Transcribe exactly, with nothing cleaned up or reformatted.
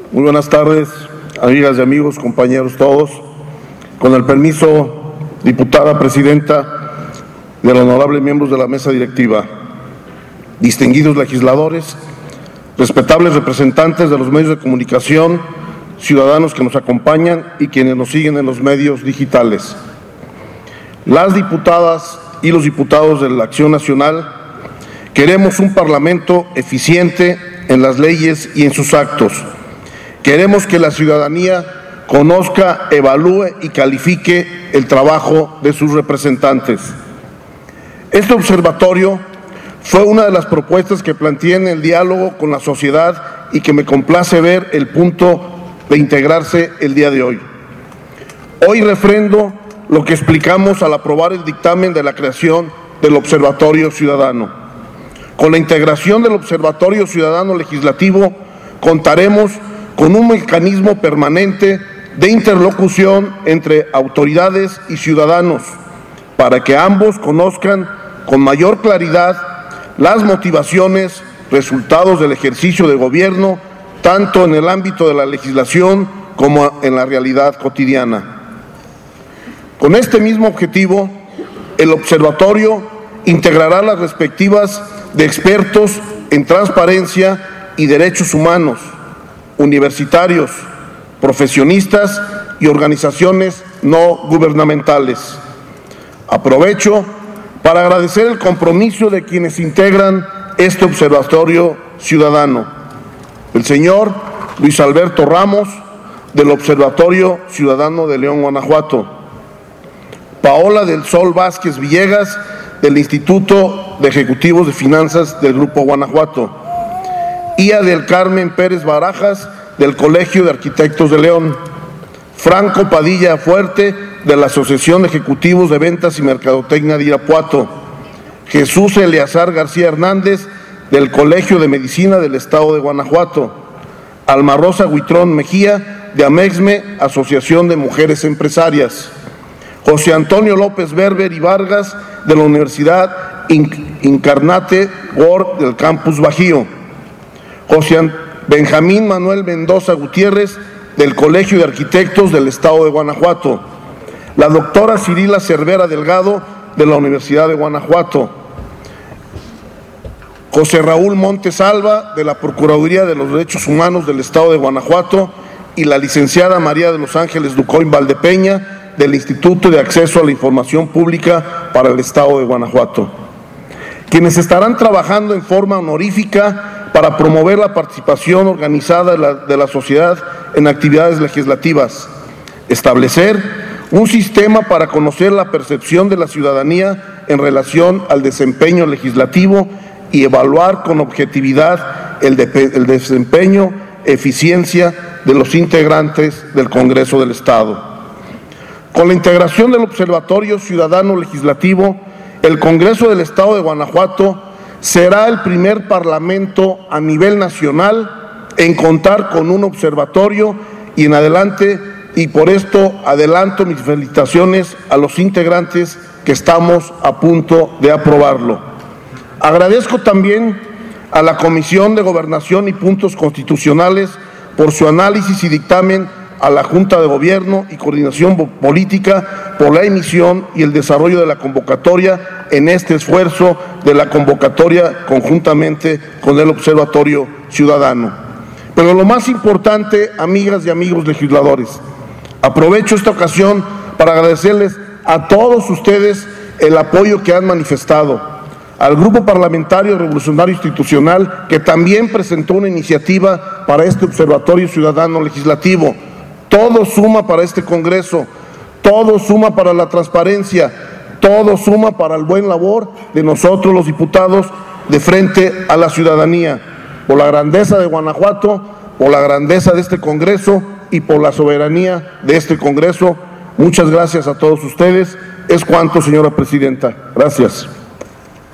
Muy buenas tardes, amigas y amigos, compañeros todos. Con el permiso, diputada presidenta, de los honorables miembros de la mesa directiva, distinguidos legisladores, respetables representantes de los medios de comunicación, ciudadanos que nos acompañan y quienes nos siguen en los medios digitales. Las diputadas y los diputados de la Acción Nacional queremos un Parlamento eficiente en las leyes y en sus actos. Queremos que la ciudadanía conozca, evalúe y califique el trabajo de sus representantes. Este observatorio fue una de las propuestas que planteé en el diálogo con la sociedad y que me complace ver el punto de integrarse el día de hoy. Hoy refrendo lo que explicamos al aprobar el dictamen de la creación del Observatorio Ciudadano. Con la integración del Observatorio Ciudadano Legislativo contaremos con un mecanismo permanente de interlocución entre autoridades y ciudadanos para que ambos conozcan con mayor claridad las motivaciones, resultados del ejercicio de gobierno, tanto en el ámbito de la legislación como en la realidad cotidiana. Con este mismo objetivo, el observatorio integrará las respectivas de expertos en transparencia y derechos humanos, universitarios, profesionistas y organizaciones no gubernamentales. Aprovecho para agradecer el compromiso de quienes integran este Observatorio Ciudadano. El señor Luis Alberto Ramos, del Observatorio Ciudadano de León, Guanajuato. Paola del Sol Vázquez Villegas, del Instituto de Ejecutivos de Finanzas del Grupo Guanajuato. Ia del Carmen Pérez Barajas, del Colegio de Arquitectos de León. Franco Padilla Fuerte, de la Asociación de Ejecutivos de Ventas y Mercadotecnia de Irapuato. Jesús Eleazar García Hernández, del Colegio de Medicina del Estado de Guanajuato. Alma Rosa Huitrón Mejía, de Amexme, Asociación de Mujeres Empresarias. José Antonio López Berber y Vargas, de la Universidad Incarnate Word del Campus Bajío. José Benjamín Manuel Mendoza Gutiérrez, del Colegio de Arquitectos del Estado de Guanajuato. La doctora Cirila Cervera Delgado, de la Universidad de Guanajuato. José Raúl Montes Alba, de la Procuraduría de los Derechos Humanos del Estado de Guanajuato, y la licenciada María de los Ángeles Ducoin Valdepeña, del Instituto de Acceso a la Información Pública para el Estado de Guanajuato, quienes estarán trabajando en forma honorífica para promover la participación organizada de la, de la sociedad en actividades legislativas, establecer un sistema para conocer la percepción de la ciudadanía en relación al desempeño legislativo y evaluar con objetividad el, de, el desempeño, eficiencia de los integrantes del Congreso del Estado. Con la integración del Observatorio Ciudadano Legislativo, el Congreso del Estado de Guanajuato será el primer parlamento a nivel nacional en contar con un observatorio y en adelante, y por esto adelanto mis felicitaciones a los integrantes que estamos a punto de aprobarlo. Agradezco también a la Comisión de Gobernación y Puntos Constitucionales por su análisis y dictamen, a la Junta de Gobierno y Coordinación Política por la emisión y el desarrollo de la convocatoria en este esfuerzo de la convocatoria conjuntamente con el Observatorio Ciudadano. Pero lo más importante, amigas y amigos legisladores, aprovecho esta ocasión para agradecerles a todos ustedes el apoyo que han manifestado, al Grupo Parlamentario Revolucionario Institucional, que también presentó una iniciativa para este Observatorio Ciudadano Legislativo. Todo suma para este Congreso, todo suma para la transparencia, todo suma para el buen labor de nosotros los diputados de frente a la ciudadanía, por la grandeza de Guanajuato, por la grandeza de este Congreso y por la soberanía de este Congreso. Muchas gracias a todos ustedes. Es cuanto, señora presidenta. Gracias.